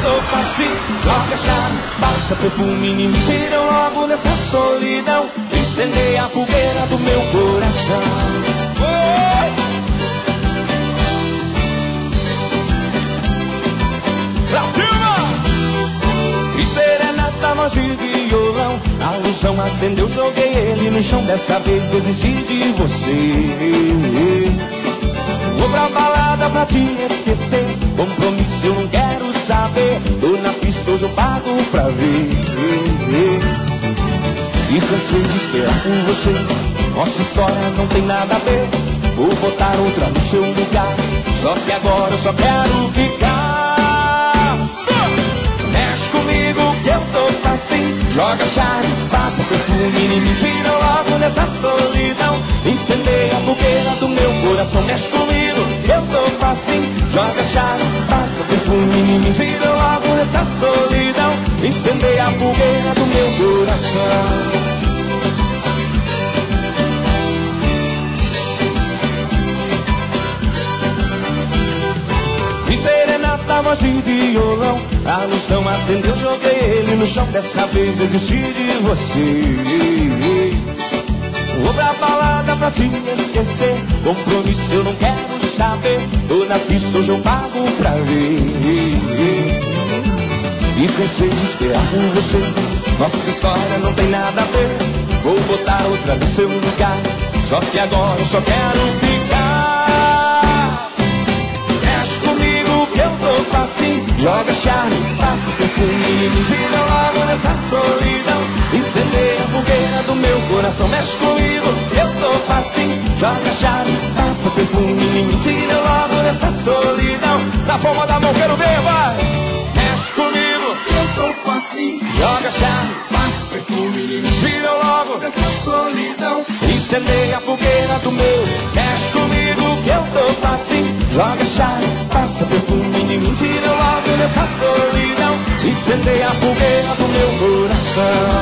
tô facinho. Joga chave, passa perfume em mim, tira logo dessa solidão. Incendeia a fogueira do meu coração. Pra cima! E serenata, voz de violão. A ilusão acendeu, joguei ele no chão. Dessa vez desisti de você. Vou pra balada pra te esquecer. Compromisso eu não quero saber. Tô na pista, hoje eu pago pra ver. E cansei de esperar por você. Nossa história não tem nada a ver. Vou botar outra no seu lugar. Só que agora eu só quero ficar. Mexe comigo que eu tô facinho. Joga chave, passa perfume em mim, tira logo dessa solidão. Incendeia a fogueira do meu coração. Mexe comigo que eu tô facinho. Joga chave, passa perfume em mim, tira logo dessa solidão. Incendeia a fogueira do meu coração. Serenata, voz de violão. A ilusão acendeu, joguei ele no chão. Dessa vez desisti de você. Vou pra balada pra te esquecer. Compromisso eu não quero saber. Tô na pista, hoje eu pago pra ver. E cansei de esperar por você. Nossa história não tem nada a ver. Vou botar outra no seu lugar. Só que agora eu só quero ficar. Eu tô facinho, joga chave, passa perfume, me tira logo dessa solidão. Incendeia a fogueira do meu coração. Mexe comigo, eu tô facinho, joga chave, passa perfume, me tira logo dessa solidão. Na palma da mão quero ver, vai! Mexe comigo, eu tô facinho, joga chave, passa perfume, me tira logo dessa solidão. Incendeia a fogueira do meu. Mexe comigo que eu tô facinho, joga chave, passa perfume em mim, tira logo dessa solidão. Incendeia a fogueira do meu coração.